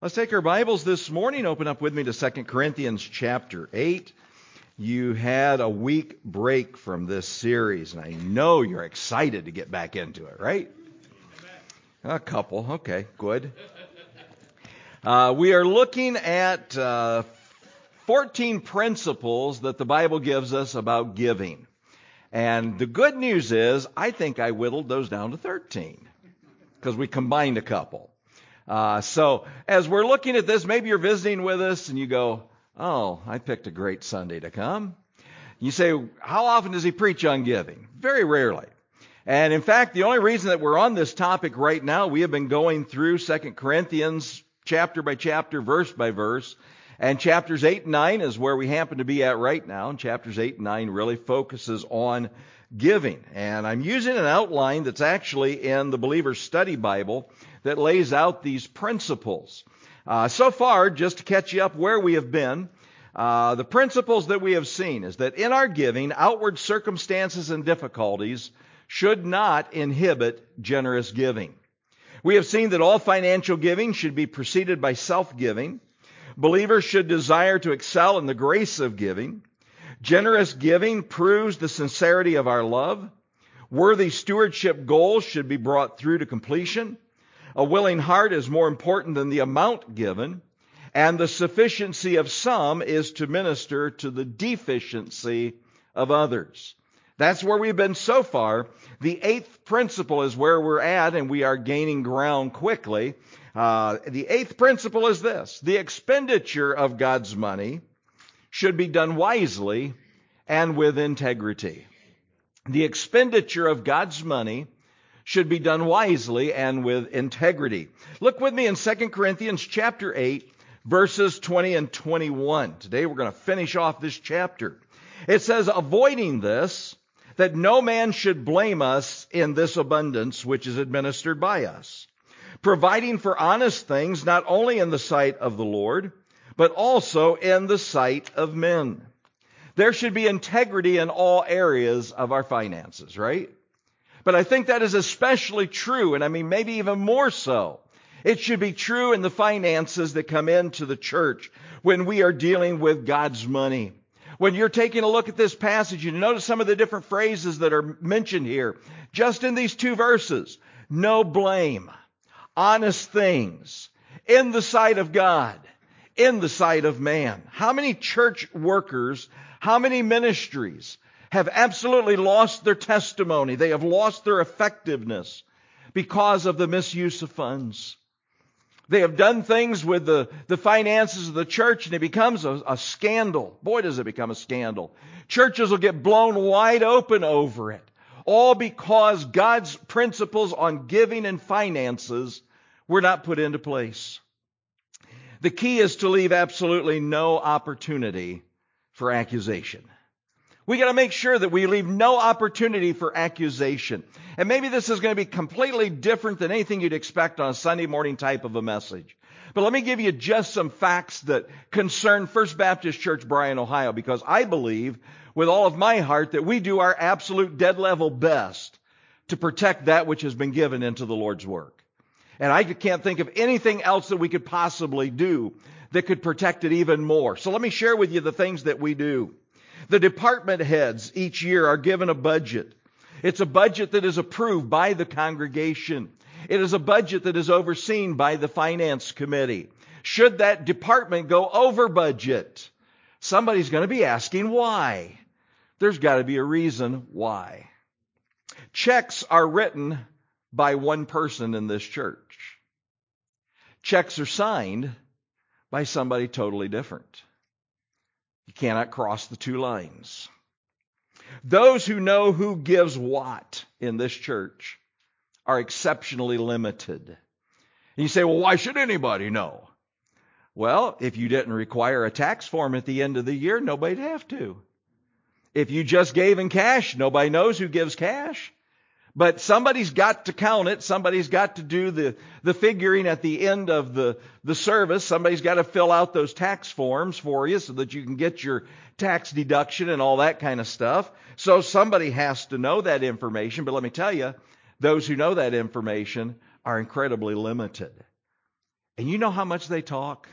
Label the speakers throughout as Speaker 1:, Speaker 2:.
Speaker 1: Let's take our Bibles this morning. Open up with me to 2 Corinthians chapter 8. You had a week break from this series, and I know you're excited to get back into it, right? A couple. Okay, good. We are looking at 14 principles that the Bible gives us about giving. And the good news is, I think I whittled those down to 13 because we combined a couple. So as we're looking at this, maybe you're visiting with us and you go, oh, I picked a great Sunday to come. You say, how often does he preach on giving? Very rarely. And in fact, the only reason that we're on this topic right now, we have been going through 2 Corinthians chapter by chapter, verse by verse. And chapters 8 and 9 is where we happen to be at right now. And chapters 8 and 9 really focuses on giving. And I'm using an outline that's actually in the Believer's Study Bible that lays out these principles. So far, just to catch you up where we have been, the principles that we have seen is that in our giving, outward circumstances and difficulties should not inhibit generous giving. We have seen that all financial giving should be preceded by self-giving. Believers should desire to excel in the grace of giving. Generous giving proves the sincerity of our love. Worthy stewardship goals should be brought through to completion. A willing heart is more important than the amount given, and the sufficiency of some is to minister to the deficiency of others. That's where we've been so far. The 8th principle is where we're at, and we are gaining ground quickly. The 8th principle is this: the expenditure of God's money should be done wisely and with integrity. The expenditure of God's money should be done wisely and with integrity. Look with me in 2 Corinthians chapter 8, verses 20 and 21. Today we're going to finish off this chapter. It says, avoiding this, that no man should blame us in this abundance which is administered by us, providing for honest things not only in the sight of the Lord, but also in the sight of men. There should be integrity in all areas of our finances, right? But I think that is especially true, and I mean maybe even more so. It should be true in the finances that come into the church when we are dealing with God's money. When you're taking a look at this passage, you notice some of the different phrases that are mentioned here. Just in these 2 verses, no blame, honest things, in the sight of God, in the sight of man. How many church workers, how many ministries have absolutely lost their testimony? They have lost their effectiveness because of the misuse of funds. They have done things with the finances of the church, and it becomes a scandal. Boy, does it become a scandal. Churches will get blown wide open over it, all because God's principles on giving and finances were not put into place. The key is to leave absolutely no opportunity for accusation. We got to make sure that we leave no opportunity for accusation. And maybe this is going to be completely different than anything you'd expect on a Sunday morning type of a message. But let me give you just some facts that concern First Baptist Church, Bryan, Ohio, because I believe with all of my heart that we do our absolute dead level best to protect that which has been given into the Lord's work. And I can't think of anything else that we could possibly do that could protect it even more. So let me share with you the things that we do. The department heads each year are given a budget. It's a budget that is approved by the congregation. It is a budget that is overseen by the finance committee. Should that department go over budget, somebody's going to be asking why. There's got to be a reason why. Checks are written by one person in this church. Checks are signed by somebody totally different. You cannot cross the 2 lines. Those who know who gives what in this church are exceptionally limited. And you say, well, why should anybody know? Well, if you didn't require a tax form at the end of the year, nobody'd have to. If you just gave in cash, nobody knows who gives cash. But somebody's got to count it. Somebody's got to do the figuring at the end of the service. Somebody's got to fill out those tax forms for you so that you can get your tax deduction and all that kind of stuff. So somebody has to know that information. But let me tell you, those who know that information are incredibly limited. And you know how much they talk?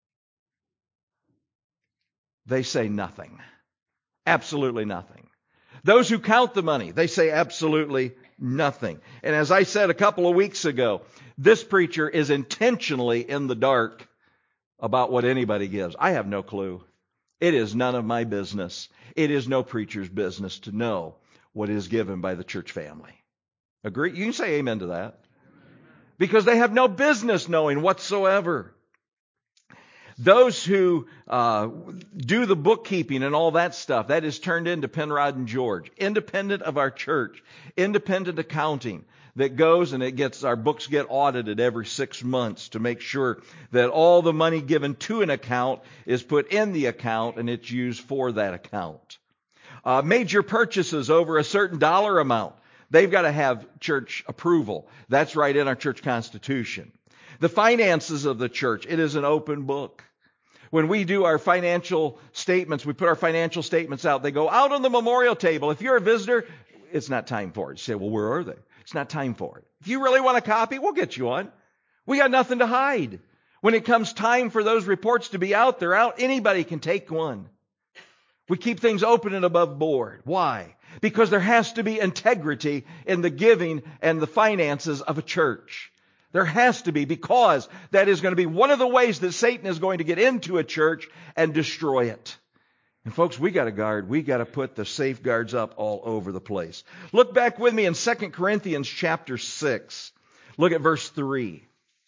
Speaker 1: They say nothing. Absolutely nothing. Those who count the money, they say absolutely nothing. And as I said a couple of weeks ago, this preacher is intentionally in the dark about what anybody gives. I have no clue. It is none of my business. It is no preacher's business to know what is given by the church family. Agree? You can say amen to that. Because they have no business knowing whatsoever. Those who do the bookkeeping and all that stuff, that is turned into Penrod and George, independent of our church, independent accounting that goes and our books get audited every 6 months to make sure that all the money given to an account is put in the account and it's used for that account. Major purchases over a certain dollar amount, they've got to have church approval. That's right in our church constitution. The finances of the church, it is an open book. When we do our financial statements, we put our financial statements out. They go out on the memorial table. If you're a visitor, it's not time for it. You say, well, where are they? It's not time for it. If you really want a copy, we'll get you one. We got nothing to hide. When it comes time for those reports to be out, they're out. Anybody can take one. We keep things open and above board. Why? Because there has to be integrity in the giving and the finances of a church. There has to be, because that is going to be one of the ways that Satan is going to get into a church and destroy it. And folks, we got to guard. We got to put the safeguards up all over the place. Look back with me in 2 Corinthians chapter 6. Look at verse 3.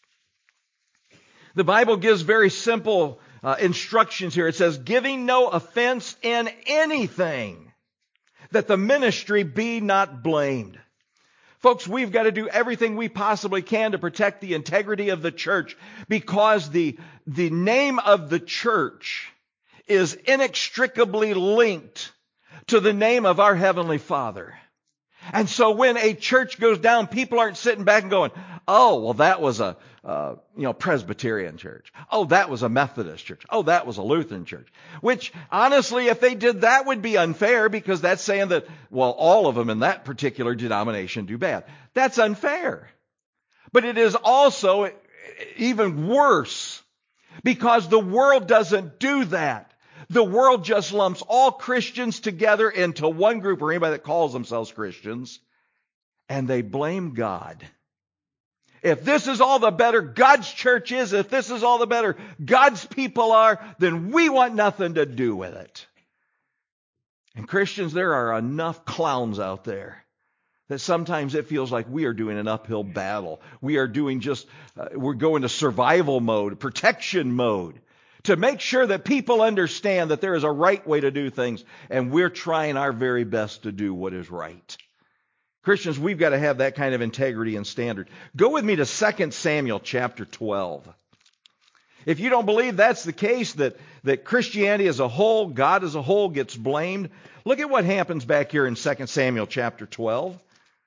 Speaker 1: The Bible gives very simple instructions here. It says, giving no offense in anything, that the ministry be not blamed. Folks, we've got to do everything we possibly can to protect the integrity of the church, because the name of the church is inextricably linked to the name of our Heavenly Father. And so when a church goes down, people aren't sitting back and going, oh, well, that was a Presbyterian church. Oh, that was a Methodist church. Oh, that was a Lutheran church. Which, honestly, if they did that, would be unfair, because that's saying that, well, all of them in that particular denomination do bad. That's unfair. But it is also even worse, because the world doesn't do that. The world just lumps all Christians together into one group, or anybody that calls themselves Christians, and they blame God. If this is all the better God's church is, if this is all the better God's people are, then we want nothing to do with it. And Christians, there are enough clowns out there that sometimes it feels like we are doing an uphill battle. We are doing we're going to survival mode, protection mode, to make sure that people understand that there is a right way to do things, and we're trying our very best to do what is right. Christians, we've got to have that kind of integrity and standard. Go with me to 2 Samuel chapter 12. If you don't believe that's the case, that Christianity as a whole, God as a whole, gets blamed, look at what happens back here in 2 Samuel chapter 12.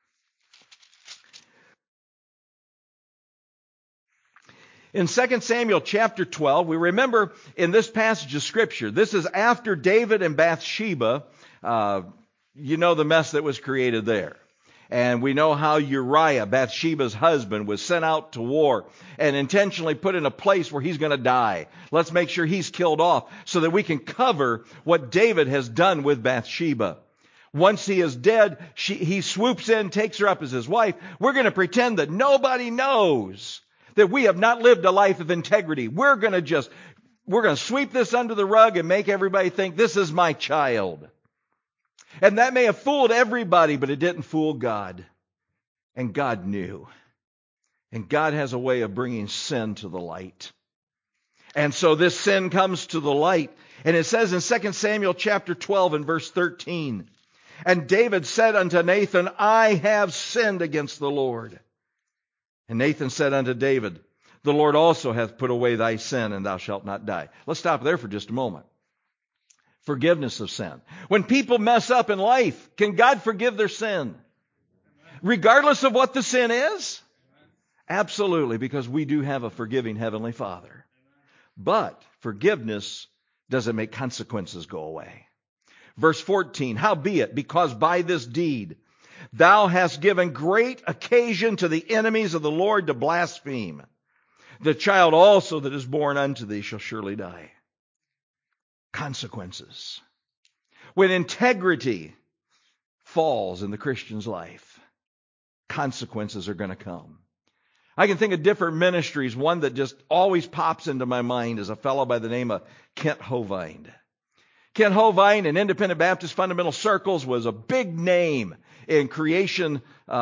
Speaker 1: In 2 Samuel chapter 12, we remember in this passage of Scripture, this is after David and Bathsheba, you know the mess that was created there. And we know how Uriah, Bathsheba's husband, was sent out to war and intentionally put in a place where he's going to die. Let's make sure he's killed off so that we can cover what David has done with Bathsheba. Once he is dead, he swoops in, takes her up as his wife. We're going to pretend that nobody knows that we have not lived a life of integrity. We're going to sweep this under the rug and make everybody think this is my child. And that may have fooled everybody, but it didn't fool God. And God knew. And God has a way of bringing sin to the light. And so this sin comes to the light. And it says in 2 Samuel chapter 12 and verse 13, and David said unto Nathan, I have sinned against the Lord. And Nathan said unto David, the Lord also hath put away thy sin, and thou shalt not die. Let's stop there for just a moment. Forgiveness of sin. When people mess up in life, can God forgive their sin? Regardless of what the sin is? Absolutely, because we do have a forgiving Heavenly Father. But forgiveness doesn't make consequences go away. Verse 14, howbeit, because by this deed thou hast given great occasion to the enemies of the Lord to blaspheme. The child also that is born unto thee shall surely die. Consequences. When integrity falls in the Christian's life, consequences are going to come. I can think of different ministries. One that just always pops into my mind is a fellow by the name of Kent Hovind. Kent Hovind in Independent Baptist Fundamental Circles was a big name in creationism.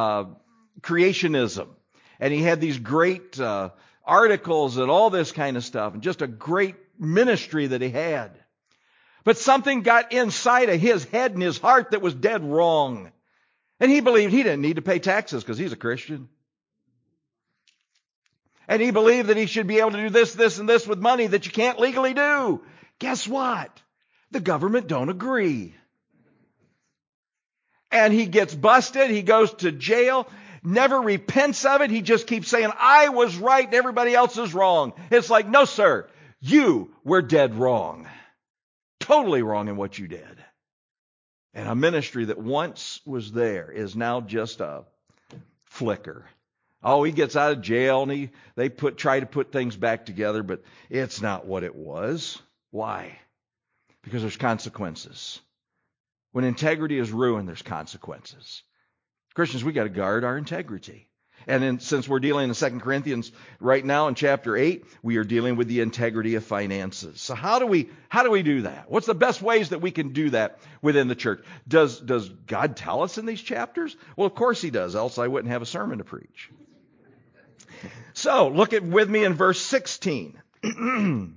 Speaker 1: And he had these great articles and all this kind of stuff, and just a great ministry that he had. But something got inside of his head and his heart that was dead wrong. And he believed he didn't need to pay taxes because he's a Christian. And he believed that he should be able to do this, this, and this with money that you can't legally do. Guess what? The government don't agree. And he gets busted. He goes to jail. Never repents of it. He just keeps saying, I was right and everybody else is wrong. It's like, no, sir, you were dead wrong. Totally wrong in what you did. And a ministry that once was there is now just a flicker. Oh, he gets out of jail and they try to put things back together, but it's not what it was. Why? Because there's consequences. When integrity is ruined, there's consequences. Christians, we got to guard our integrity. And then, since we're dealing in 2 Corinthians right now in chapter 8, we are dealing with the integrity of finances. So how do we do that? What's the best ways that we can do that within the church? Does God tell us in these chapters? Well, of course he does, else I wouldn't have a sermon to preach. So look with me in verse 16. The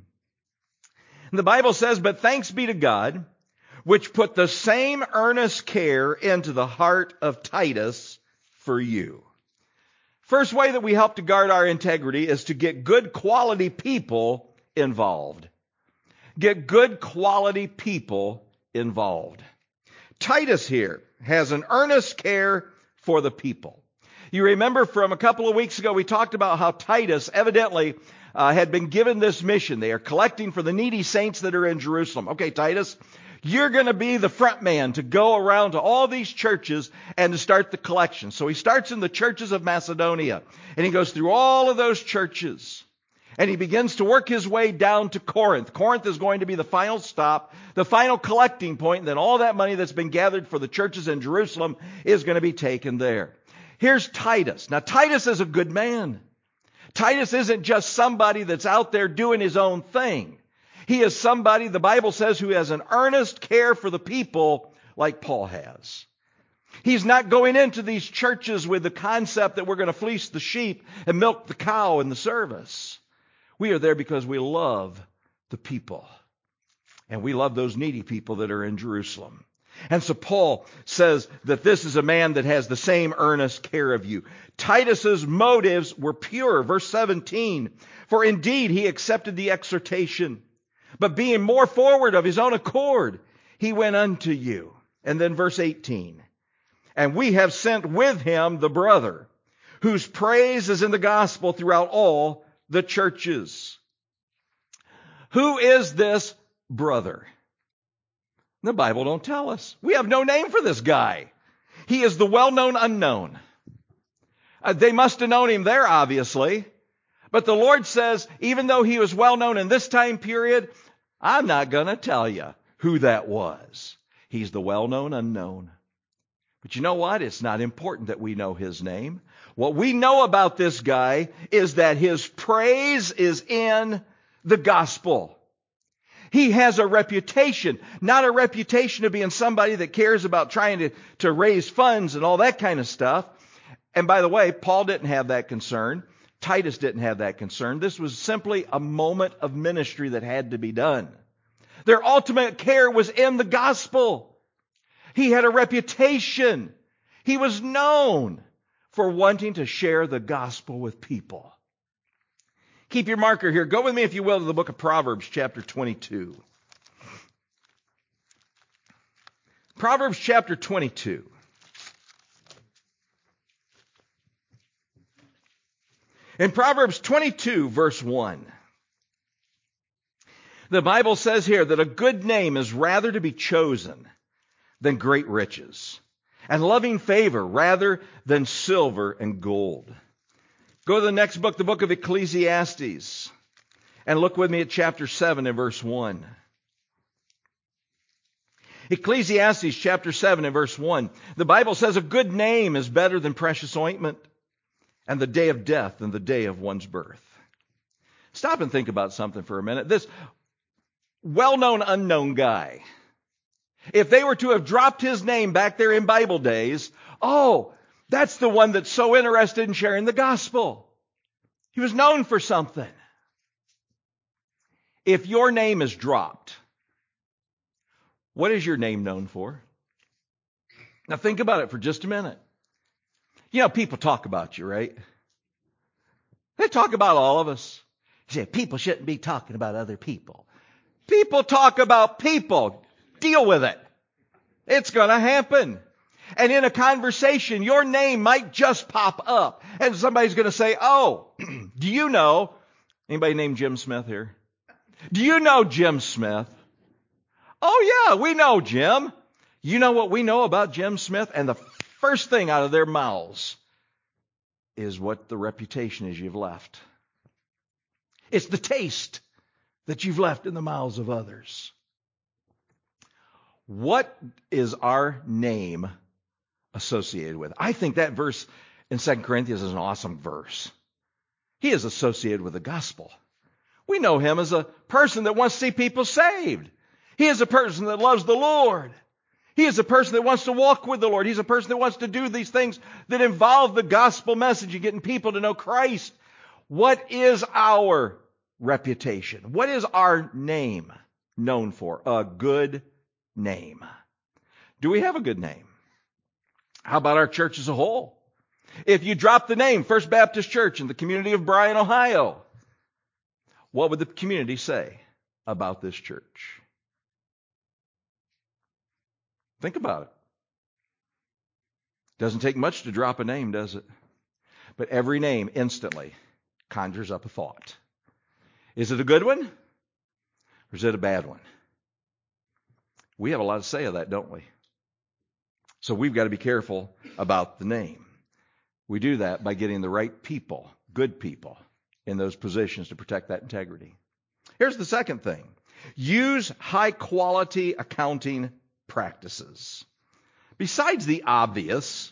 Speaker 1: Bible says, but thanks be to God, which put the same earnest care into the heart of Titus for you. First way that we help to guard our integrity is to get good quality people involved. Get good quality people involved. Titus here has an earnest care for the people. You remember from a couple of weeks ago, we talked about how Titus evidently had been given this mission. They are collecting for the needy saints that are in Jerusalem. Okay, Titus, you're going to be the front man to go around to all these churches and to start the collection. So he starts in the churches of Macedonia, and he goes through all of those churches, and he begins to work his way down to Corinth. Corinth is going to be the final stop, the final collecting point, and then all that money that's been gathered for the churches in Jerusalem is going to be taken there. Here's Titus. Now, Titus is a good man. Titus isn't just somebody that's out there doing his own thing. He is somebody, the Bible says, who has an earnest care for the people like Paul has. He's not going into these churches with the concept that we're going to fleece the sheep and milk the cow in the service. We are there because we love the people. And we love those needy people that are in Jerusalem. And so Paul says that this is a man that has the same earnest care of you. Titus's motives were pure. Verse 17, for indeed he accepted the exhortation, but being more forward of his own accord, he went unto you. And then verse 18, and we have sent with him the brother, whose praise is in the gospel throughout all the churches. Who is this brother? The Bible don't tell us. We have no name for this guy. He is the well-known unknown. They must have known him there, obviously. But the Lord says, even though he was well-known in this time period, I'm not going to tell you who that was. He's the well-known unknown. But you know what? It's not important that we know his name. What we know about this guy is that his praise is in the gospel. He has a reputation, not a reputation of being somebody that cares about trying to raise funds and all that kind of stuff. And by the way, Paul didn't have that concern. Titus didn't have that concern. This was simply a moment of ministry that had to be done. Their ultimate care was in the gospel. He had a reputation. He was known for wanting to share the gospel with people. Keep your marker here. Go with me, if you will, to the book of Proverbs, chapter 22. Proverbs, chapter 22. In Proverbs 22, verse 1, the Bible says here that a good name is rather to be chosen than great riches, and loving favor rather than silver and gold. Go to the next book, the book of Ecclesiastes, and look with me at chapter 7 and verse 1. Ecclesiastes chapter 7 and verse 1. The Bible says a good name is better than precious ointment, and the day of death than the day of one's birth. Stop and think about something for a minute. This well-known unknown guy, if they were to have dropped his name back there in Bible days, oh, that's the one that's so interested in sharing the gospel. He was known for something. If your name is dropped, what is your name known for? Now think about it for just a minute. You know, people talk about you, right? They talk about all of us. You say, people shouldn't be talking about other people. People talk about people. Deal with it. It's going to happen. And in a conversation, your name might just pop up. And somebody's going to say, oh, do you know, anybody named Jim Smith here? Do you know Jim Smith? Oh, yeah, we know Jim. You know what we know about Jim Smith? And the first thing out of their mouths is what the reputation is you've left. It's the taste that you've left in the mouths of others. What is our name associated with? I think that verse in 2 Corinthians is an awesome verse. He is associated with the gospel. We know him as a person that wants to see people saved. He is a person that loves the Lord. He is a person that wants to walk with the Lord. He's a person that wants to do these things that involve the gospel message and getting people to know Christ. What is our reputation? What is our name known for? A good name. Do we have a good name? How about our church as a whole? If you drop the name First Baptist Church in the community of Bryan, Ohio, what would the community say about this church? Think about it. Doesn't take much to drop a name, does it? But every name instantly conjures up a thought. Is it a good one? Or is it a bad one? We have a lot to say of that, don't we? So we've got to be careful about the name. We do that by getting the right people, good people, in those positions to protect that integrity. Here's the second thing. Use high-quality accounting practices. Besides the obvious,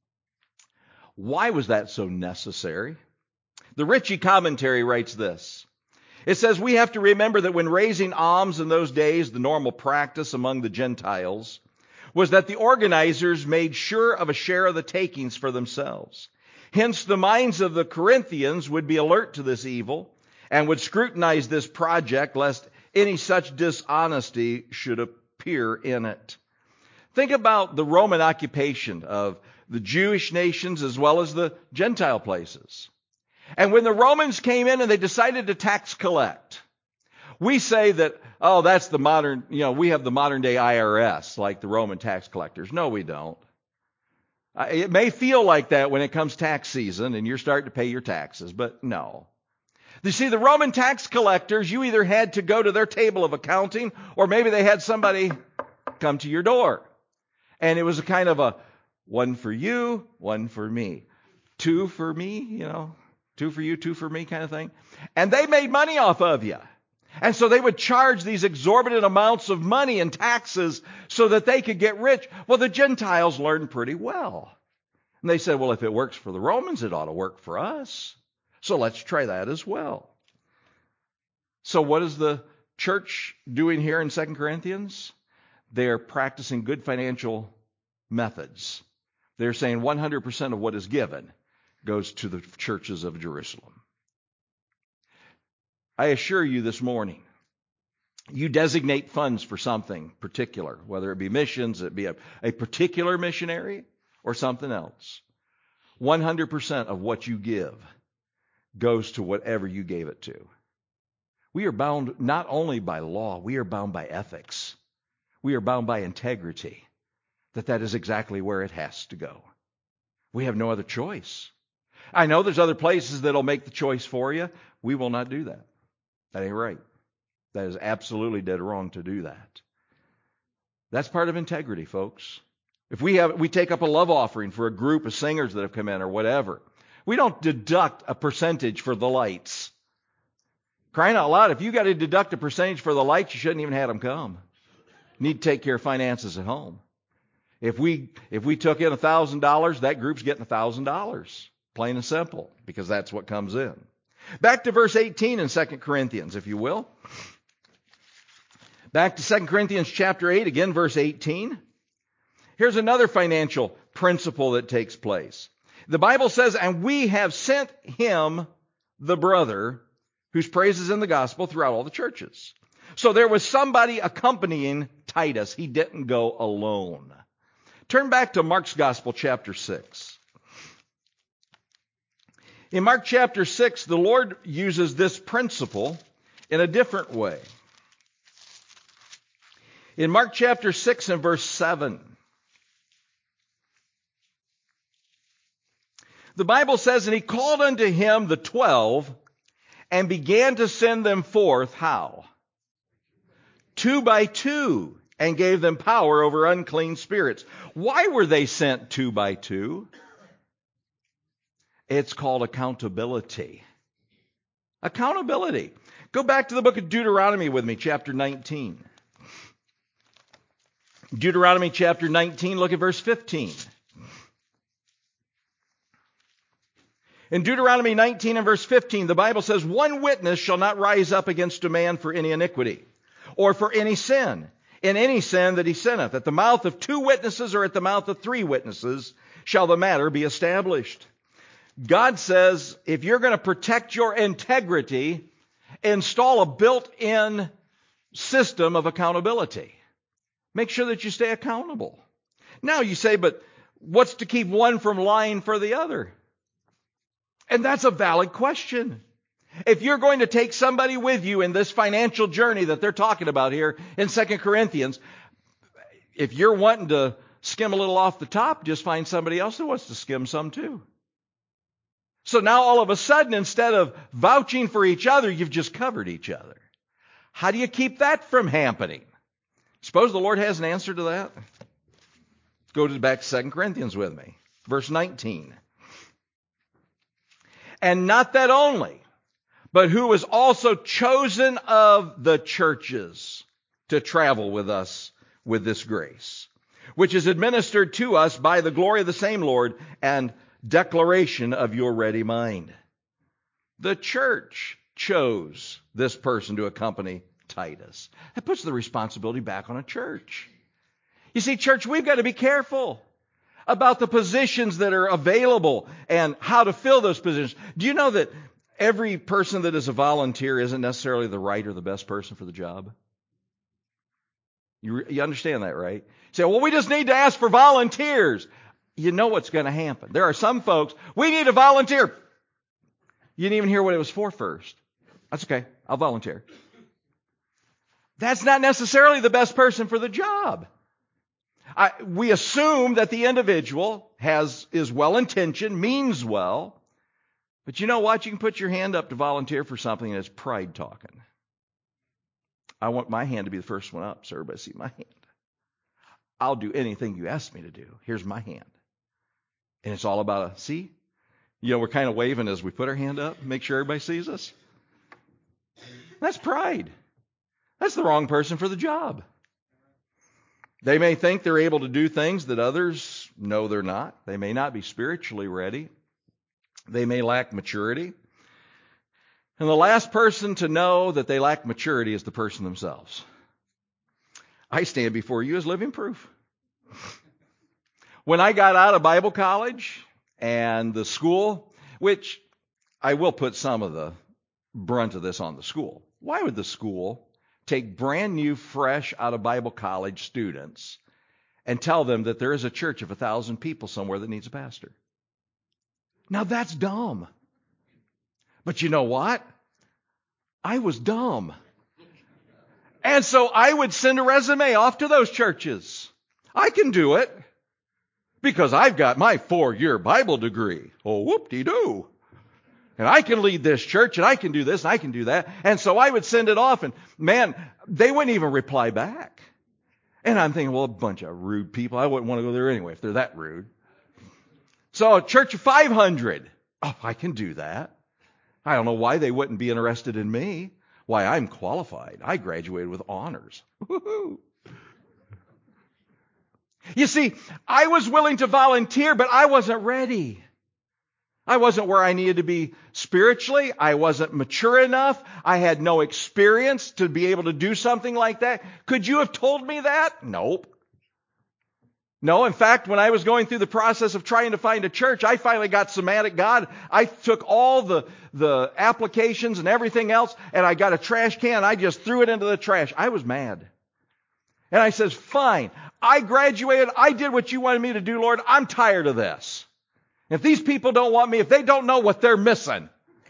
Speaker 1: why was that so necessary? The Ritchie Commentary writes this. It says, we have to remember that when raising alms in those days, the normal practice among the Gentiles was that the organizers made sure of a share of the takings for themselves. Hence, the minds of the Corinthians would be alert to this evil and would scrutinize this project lest any such dishonesty should appear in it. Think about the Roman occupation of the Jewish nations as well as the Gentile places. And when the Romans came in and they decided to tax collect, we say that, oh, that's the modern, we have the modern day IRS like the Roman tax collectors. No, we don't. It may feel like that when it comes tax season and you're starting to pay your taxes, but no. You see, the Roman tax collectors, you either had to go to their table of accounting or maybe they had somebody come to your door. And it was a kind of a one for you, one for me. Two for me, two for you, two for me kind of thing. And they made money off of you. And so they would charge these exorbitant amounts of money and taxes so that they could get rich. Well, the Gentiles learned pretty well. And they said, well, if it works for the Romans, it ought to work for us. So let's try that as well. So what is the church doing here in 2 Corinthians? They're practicing good financial methods. They're saying 100% of what is given goes to the churches of Jerusalem. I assure you this morning, you designate funds for something particular, whether it be missions, it be a particular missionary or something else. 100% of what you give goes to whatever you gave it to. We are bound not only by law, we are bound by ethics. We are bound by integrity, that is exactly where it has to go. We have no other choice. I know there's other places that'll make the choice for you. We will not do that. That ain't right. That is absolutely dead wrong to do that. That's part of integrity, folks. If we take up a love offering for a group of singers that have come in or whatever, We don't deduct a percentage for the lights. Crying out loud, if you got to deduct a percentage for the lights, you shouldn't even have them come. You need to take care of finances at home. If we took in $1,000, that group's getting $1,000. Plain and simple, because that's what comes in. Back to verse 18 in 2 Corinthians, if you will. Back to 2 Corinthians chapter 8, again, verse 18. Here's another financial principle that takes place. The Bible says, and we have sent him, the brother, whose praise is in the gospel throughout all the churches. So there was somebody accompanying Titus. He didn't go alone. Turn back to Mark's Gospel, chapter 6. In Mark chapter 6, the Lord uses this principle in a different way. In Mark chapter 6 and verse 7, the Bible says, and he called unto him the 12 and began to send them forth, how? 2 by 2, and gave them power over unclean spirits. Why were they sent 2 by 2? It's called accountability. Accountability. Go back to the book of Deuteronomy with me, chapter 19. Deuteronomy chapter 19, look at verse 15. In Deuteronomy 19 and verse 15, the Bible says, one witness shall not rise up against a man for any iniquity, or for any sin, in any sin that he sinneth. At the mouth of 2 witnesses or at the mouth of 3 witnesses shall the matter be established. God says, if you're going to protect your integrity, install a built-in system of accountability. Make sure that you stay accountable. Now you say, but what's to keep one from lying for the other? And that's a valid question. If you're going to take somebody with you in this financial journey that they're talking about here in 2 Corinthians, if you're wanting to skim a little off the top, just find somebody else who wants to skim some too. So now all of a sudden, instead of vouching for each other, you've just covered each other. How do you keep that from happening? Suppose the Lord has an answer to that. Go back to 2 Corinthians with me. Verse 19. And not that only, but who was also chosen of the churches to travel with us with this grace, which is administered to us by the glory of the same Lord and declaration of your ready mind. The church chose this person to accompany Titus. That puts the responsibility back on a church. You see, church, we've got to be careful about the positions that are available and how to fill those positions. Do you know that every person that is a volunteer isn't necessarily the right or the best person for the job? You understand that, right? You say, well, we just need to ask for volunteers. You know what's going to happen. There are some folks, we need a volunteer. You didn't even hear what it was for first. That's okay. I'll volunteer. That's not necessarily the best person for the job. We assume that the individual is well-intentioned, means well. But you know what? You can put your hand up to volunteer for something and it's pride talking. I want my hand to be the first one up so everybody see my hand. I'll do anything you ask me to do. Here's my hand. And it's all about see? You know, we're kind of waving as we put our hand up, make sure everybody sees us. That's pride. That's the wrong person for the job. They may think they're able to do things that others know they're not. They may not be spiritually ready. They may lack maturity. And the last person to know that they lack maturity is the person themselves. I stand before you as living proof. When I got out of Bible college and the school, which I will put some of the brunt of this on the school. Why would the school take brand new, fresh out of Bible college students and tell them that there is a church of 1,000 people somewhere that needs a pastor? Now that's dumb. But you know what? I was dumb. And so I would send a resume off to those churches. I can do it because I've got my 4-year Bible degree. Oh, whoop-de-doo. And I can lead this church, and I can do this, and I can do that. And so I would send it off, and man, they wouldn't even reply back. And I'm thinking, well, a bunch of rude people. I wouldn't want to go there anyway if they're that rude. So a church of 500. Oh, I can do that. I don't know why they wouldn't be interested in me. Why, I'm qualified. I graduated with honors. Woo-hoo. You see, I was willing to volunteer, but I wasn't ready. I wasn't where I needed to be spiritually. I wasn't mature enough. I had no experience to be able to do something like that. Could you have told me that? Nope. No, in fact, when I was going through the process of trying to find a church, I finally got so mad at God, I took all the applications and everything else, and I got a trash can, and I just threw it into the trash. I was mad. And I says, fine, I graduated, I did what you wanted me to do, Lord, I'm tired of this. If these people don't want me, if they don't know what they're missing,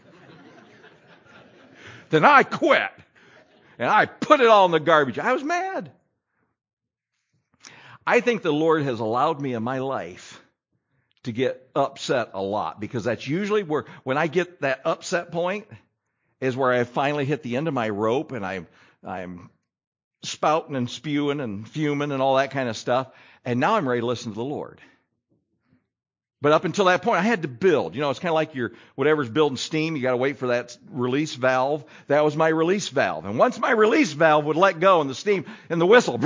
Speaker 1: then I quit. And I put it all in the garbage. I was mad. I think the Lord has allowed me in my life to get upset a lot, because that's usually when I get that upset point is where I finally hit the end of my rope, and I'm spouting and spewing and fuming and all that kind of stuff. And now I'm ready to listen to the Lord. But up until that point, I had to build. It's kind of like whatever's building steam. You got to wait for that release valve. That was my release valve. And once my release valve would let go and the steam and the whistle,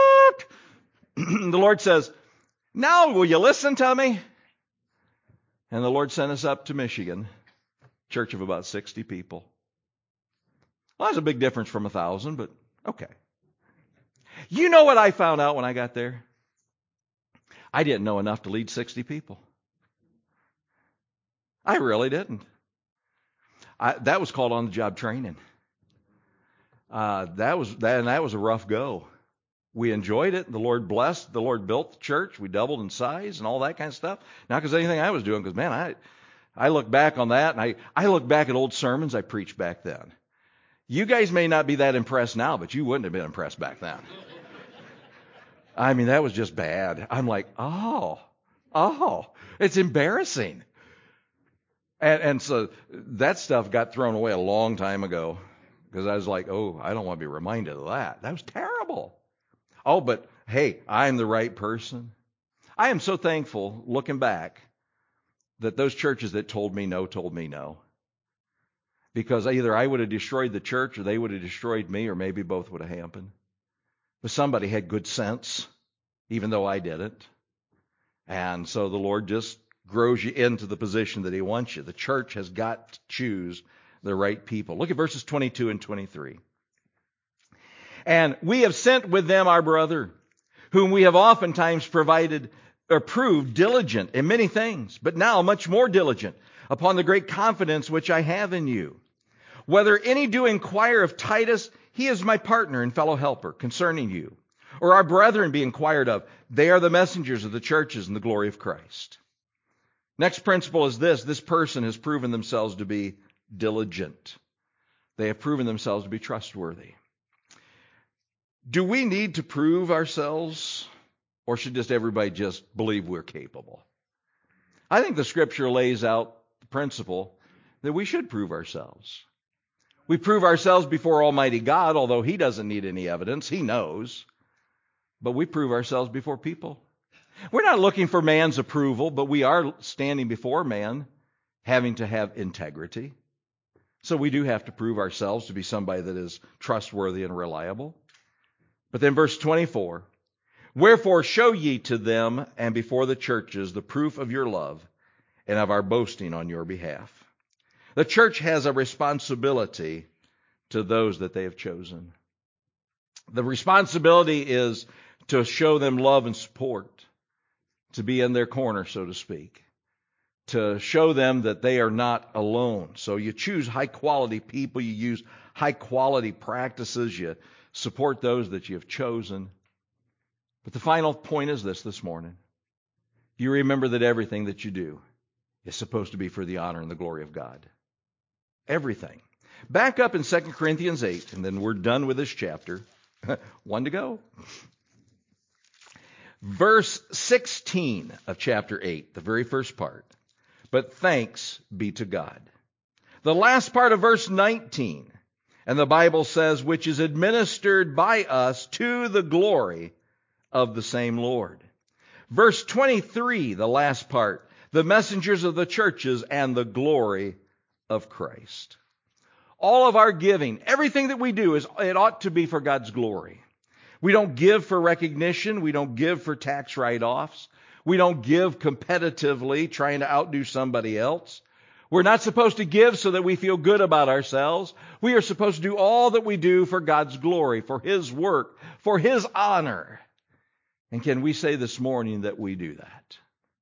Speaker 1: the Lord says, now will you listen to me? And the Lord sent us up to Michigan, church of about 60 people. Well, that's a big difference from 1,000, but okay. You know what I found out when I got there? I didn't know enough to lead 60 people. I really didn't. That was called on-the-job training. That was a rough go. We enjoyed it. The Lord blessed. The Lord built the church. We doubled in size and all that kind of stuff. Not because anything I was doing, because, man, I look back on that, and I look back at old sermons I preached back then. You guys may not be that impressed now, but you wouldn't have been impressed back then. I mean, that was just bad. I'm like, oh, it's embarrassing. And so that stuff got thrown away a long time ago, because I was like, oh, I don't want to be reminded of that. That was terrible. Oh, but hey, I'm the right person. I am so thankful, looking back, that those churches that told me no. Because either I would have destroyed the church, or they would have destroyed me, or maybe both would have happened. But somebody had good sense, even though I didn't. And so the Lord just grows you into the position that He wants you. The church has got to choose the right people. Look at verses 22 and 23. And we have sent with them our brother, whom we have oftentimes proved diligent in many things, but now much more diligent, upon the great confidence which I have in you. Whether any do inquire of Titus, he is my partner and fellow helper concerning you. Or our brethren be inquired of, they are the messengers of the churches in the glory of Christ. Next principle is this person has proven themselves to be diligent. They have proven themselves to be trustworthy. Do we need to prove ourselves, or should just everybody just believe we're capable? I think the Scripture lays out the principle that we should prove ourselves. We prove ourselves before Almighty God, although He doesn't need any evidence. He knows. But we prove ourselves before people. We're not looking for man's approval, but we are standing before man, having to have integrity. So we do have to prove ourselves to be somebody that is trustworthy and reliable. But then verse 24, wherefore show ye to them and before the churches the proof of your love and of our boasting on your behalf. The church has a responsibility to those that they have chosen. The responsibility is to show them love and support, to be in their corner, so to speak, to show them that they are not alone. So you choose high-quality people, you use high-quality practices, you support those that you have chosen. But the final point is this morning. You remember that everything that you do is supposed to be for the honor and the glory of God. Everything. Back up in 2 Corinthians 8, and then we're done with this chapter. One to go. Verse 16 of chapter 8, the very first part. But thanks be to God. The last part of verse 19. And the Bible says, which is administered by us to the glory of the same Lord. Verse 23, the last part. the messengers of the churches, and the glory of Christ. All of our giving, everything that we do, it ought to be for God's glory. We don't give for recognition. We don't give for tax write-offs. We don't give competitively, trying to outdo somebody else. We're not supposed to give so that we feel good about ourselves. We are supposed to do all that we do for God's glory, for His work, for His honor. And can we say this morning that we do that?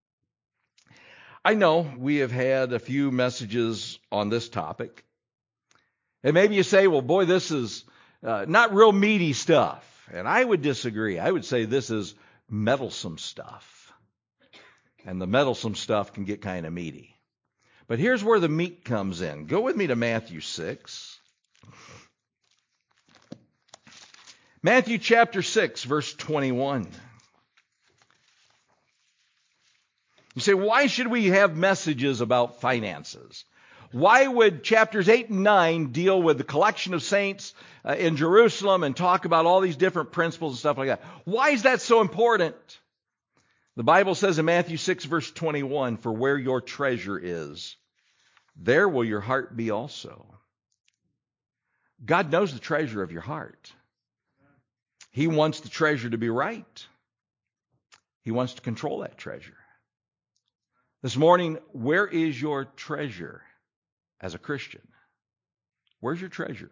Speaker 1: I know we have had a few messages on this topic. And maybe you say, well, boy, this is not real meaty stuff. And I would disagree. I would say this is meddlesome stuff. And the meddlesome stuff can get kind of meaty. But here's where the meat comes in. Go with me to Matthew 6. Matthew chapter 6, verse 21. You say, why should we have messages about finances? Why would chapters 8 and 9 deal with the collection of saints in Jerusalem and talk about all these different principles and stuff like that? Why is that so important? The Bible says in Matthew 6, verse 21, for where your treasure is, there will your heart be also. God knows the treasure of your heart. He wants the treasure to be right. He wants to control that treasure. This morning, where is your treasure as a Christian? Where's your treasure?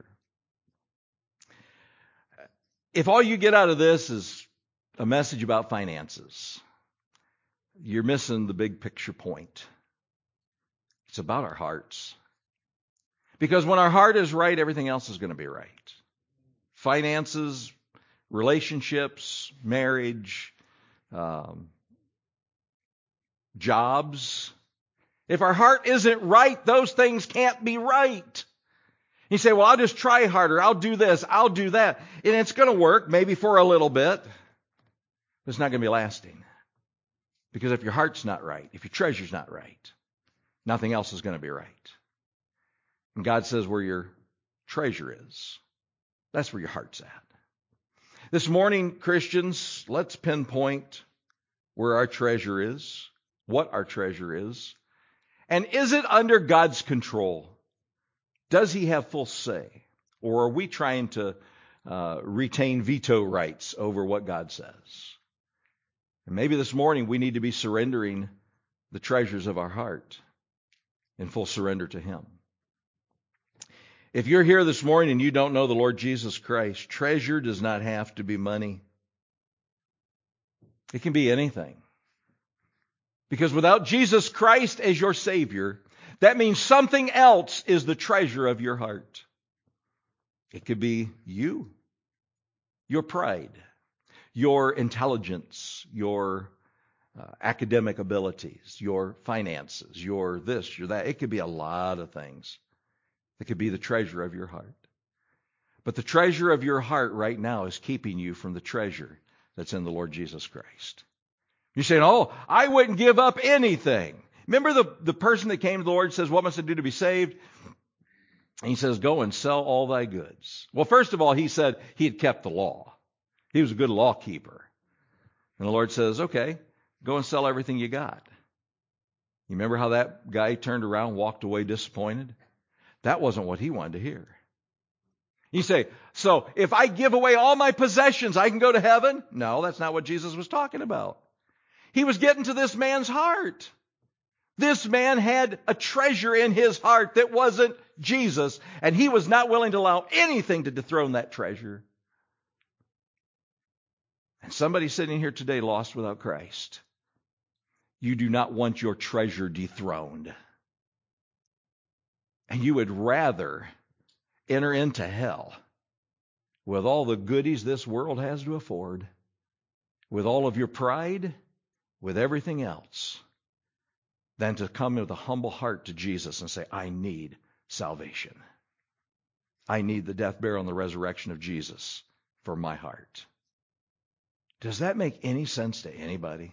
Speaker 1: If all you get out of this is a message about finances, you're missing the big picture point. It's about our hearts. Because when our heart is right, everything else is going to be right. Finances, relationships, marriage, jobs. If our heart isn't right, those things can't be right. You say, well, I'll just try harder. I'll do this. I'll do that. And it's going to work maybe for a little bit. But it's not going to be lasting. Because if your heart's not right, if your treasure's not right, nothing else is going to be right. And God says where your treasure is, that's where your heart's at. This morning, Christians, let's pinpoint where our treasure is, what our treasure is, and is it under God's control? Does He have full say? Or are we trying to retain veto rights over what God says? And maybe this morning we need to be surrendering the treasures of our heart in full surrender to Him. If you're here this morning and you don't know the Lord Jesus Christ, treasure does not have to be money. It can be anything. Because without Jesus Christ as your Savior, that means something else is the treasure of your heart. It could be you, your pride, your intelligence, your academic abilities, your finances, your this, your that. It could be a lot of things. It could be the treasure of your heart. But the treasure of your heart right now is keeping you from the treasure that's in the Lord Jesus Christ. You're saying, oh, I wouldn't give up anything. Remember the person that came to the Lord and says, what must I do to be saved? And He says, go and sell all thy goods. Well, first of all, he said he had kept the law. He was a good law keeper. And the Lord says, okay, go and sell everything you got. You remember how that guy turned around, walked away disappointed? That wasn't what he wanted to hear. You say, so if I give away all my possessions, I can go to heaven? No, that's not what Jesus was talking about. He was getting to this man's heart. This man had a treasure in his heart that wasn't Jesus, and he was not willing to allow anything to dethrone that treasure. And somebody sitting here today lost without Christ. You do not want your treasure dethroned. And you would rather enter into hell with all the goodies this world has to afford, with all of your pride, with everything else, than to come with a humble heart to Jesus and say, I need salvation. I need the death, burial, and the resurrection of Jesus for my heart. Does that make any sense to anybody?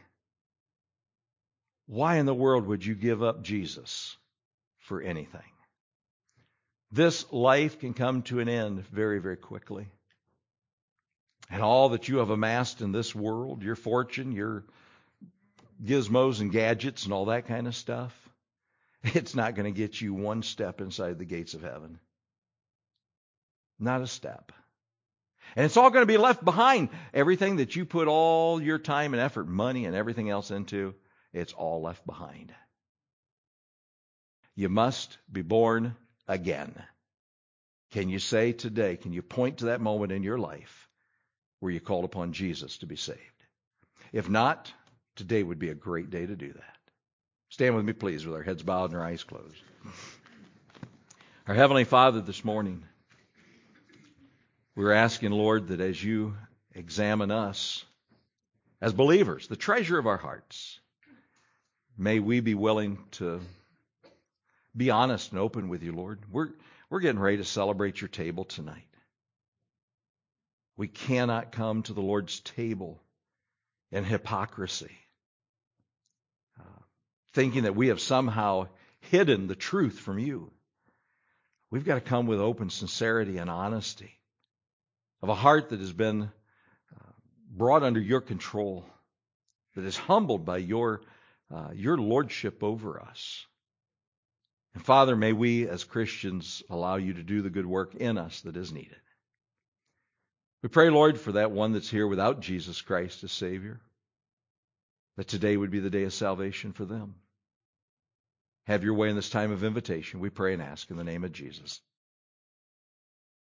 Speaker 1: Why in the world would you give up Jesus for anything? This life can come to an end very, very quickly. And all that you have amassed in this world, your fortune, your gizmos and gadgets and all that kind of stuff, it's not going to get you one step inside the gates of heaven. Not a step. And it's all going to be left behind. Everything that you put all your time and effort, money and everything else into, it's all left behind. You must be born again. Can you say today, can you point to that moment in your life where you called upon Jesus to be saved? If not, today would be a great day to do that. Stand with me, please, with our heads bowed and our eyes closed. Our Heavenly Father, this morning, we're asking, Lord, that as you examine us as believers, the treasure of our hearts, may we be willing to be honest and open with you, Lord. We're getting ready to celebrate your table tonight. We cannot come to the Lord's table in hypocrisy, thinking that we have somehow hidden the truth from you. We've got to come with open sincerity and honesty of a heart that has been brought under your control, that is humbled by your lordship over us. And Father, may we as Christians allow you to do the good work in us that is needed. We pray, Lord, for that one that's here without Jesus Christ as Savior, that today would be the day of salvation for them. Have your way in this time of invitation, we pray and ask in the name of Jesus.